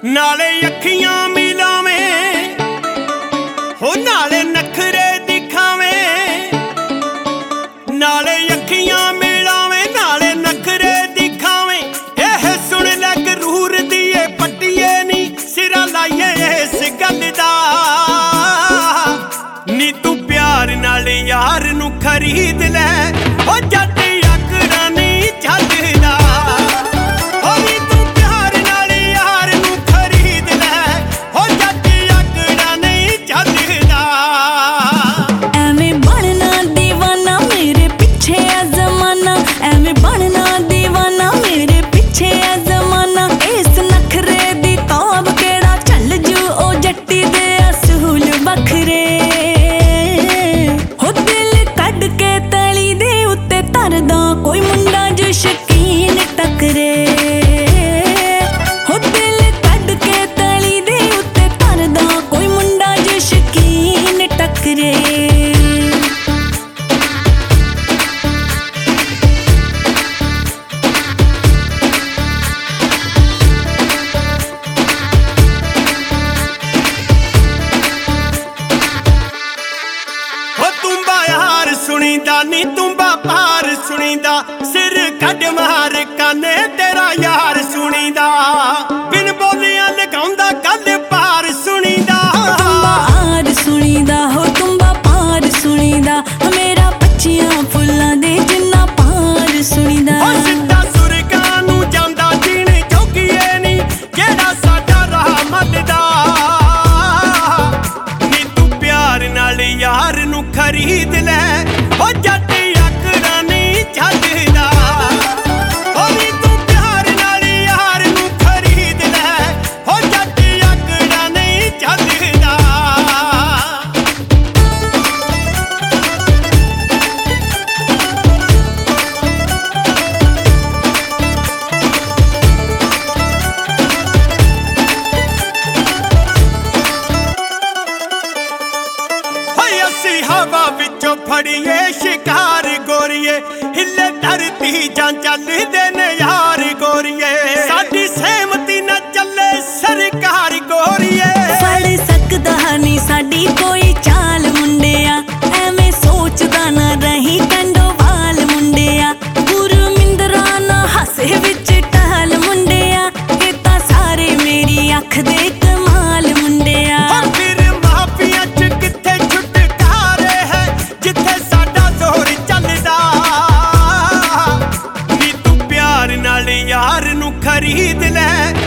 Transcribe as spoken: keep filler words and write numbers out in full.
नाले अखियां मिलावें हो नाले नखरे दिखावें, नाले अखियां मिलावें नाले नखरे दिखावें। एह सुन लै गरूर दिए पट्टिए नी सिरा लाइए इस गल दा, नी तू प्यार नाल यार नू खरीद लै ओ जट आकड़ा नहीं छड्डदा। कोई मुंडा जो शकीन टकरे हो दिल कड के तली दे उत्ते तरदा, कोई मुंडा जो शकीन टकरे। तुम्बा यार सुनीदा नी तुम्बा पार सुनीदा, सिर कड मार काने तेरा यार सुनीदा, बिन बोलियां लगाउंदा गल पार सुनीदा। तुम्बा आर सुनीदा हो तुम्बा पार सुनीदा, मेरा पच्चियां फुल्लां दे जिन्ना पार सुनीदा। ओ सिद्धा सुरगां नू जांदा जीने जोगीए नी जेड़ा साडा राह मलदा, नी तू प्यार नाल यार नू खरीद लै ओ जट आकड़ा नहीं छड्डदा। ओ नी तू प्यार नाल यार नू खरीद लै ओ जट आकड़ा नहीं छड्डदा। होए असी हवा विचों फड़िए शिकार गोरीए, हिले धरती जां चलदे ने यार गोरीए, साडी सहमती न चले सरकार गोरीए। फड़ सकदा नी साडी कोई चाल मुंडिया, एवें सोचदा ना रही कंडो वाल मुंडिया, गुरमिंदरा ना हसे विच टहल मुंडिया, ए तां सारे मेरी अख दे कमाल मुंडिया। फिर माफिया च किथे छुटकारे है जिथे साडा जोर चलदा, नी तू प्यार नाल यार नू खरीद लै